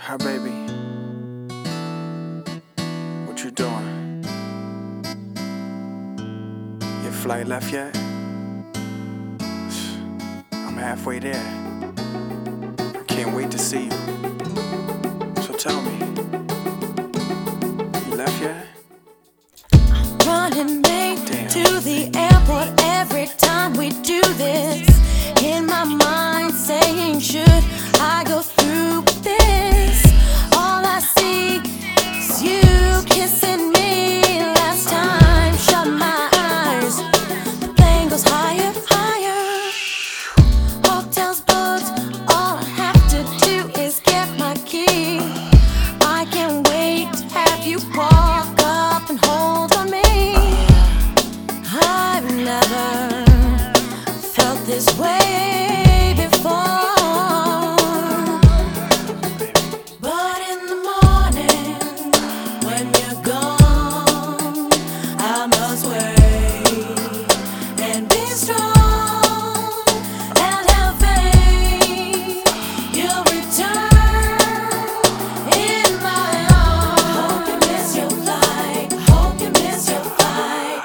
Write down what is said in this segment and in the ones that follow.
Hi, baby. What you doing? Your flight left yet? I'm halfway there. I can't wait to see you. So tell me, you left yet? Running late Damn. to the airport every time we do this. In my mind saying, should I go through with this? All I see is you kissing me. Last time, shut my eyes. The plane goes higher, higher. Hotels booked. All I have to do is get my key. I can't wait to have you walk up and hold on me. I've never felt this way before. But in the morning, when you're gone, I must wait and be strong and have faith. You'll return in my arms. Hope you miss your flight. Hope you miss your flight.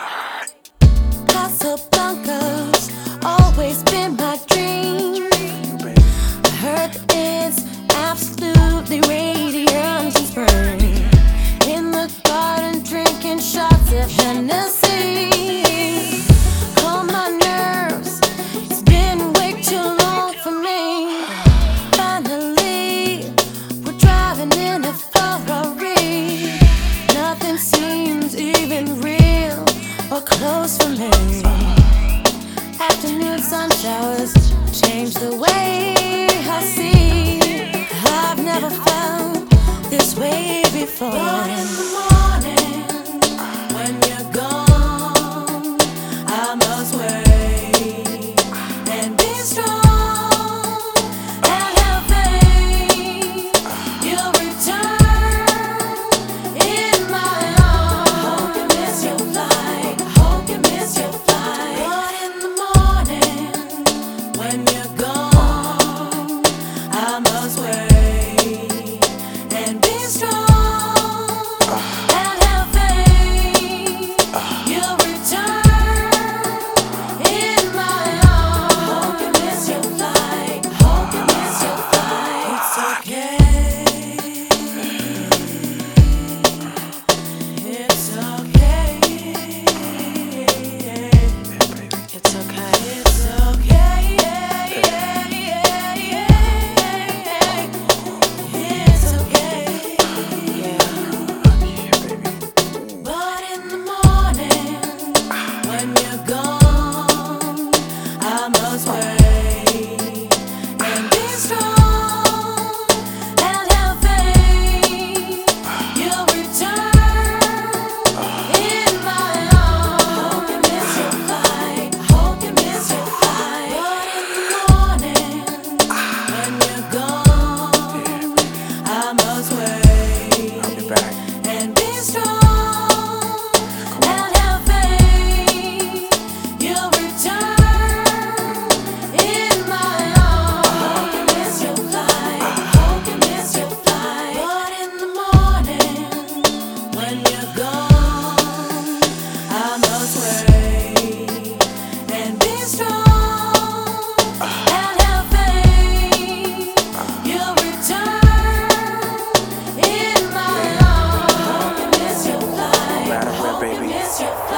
Casablanca's always been my dream. I heard that it's absolutely radiant and spring. In the garden, drinking shots of Hennessy. Calm my nerves, it's been way too long for me. Finally, we're driving in a Ferrari. Nothing seems even real or close for me. Afternoon sun showers change the way I see. I've never felt this way before. But in the morning, when you're gone, I must wait and be strong and have faith. You'll return in my arms. Hope you miss your flight. Hope you miss your flight. But in the morning, when you're gone, I must wait and be strong and have faith. You'll return in my arms. Hope you miss your flight. Hope you miss your flight. It's okay. It's okay. It's okay. It's okay. It's okay. But in the morning, when you're gone, I must wait and be strong and have faith. You'll return in my arms. Hope you miss your flight. Hope you miss your flight. But in the morning, when you're gone, I must wait I'll be back. and be strong and have faith. You'll return in my arms. Hope you miss your flight. Hope you miss your flight. But in the morning, when you're gone, I must wait and be strong and have faith. You'll return in my arms. Hope you miss your flight. Matter where, baby. Hope you miss your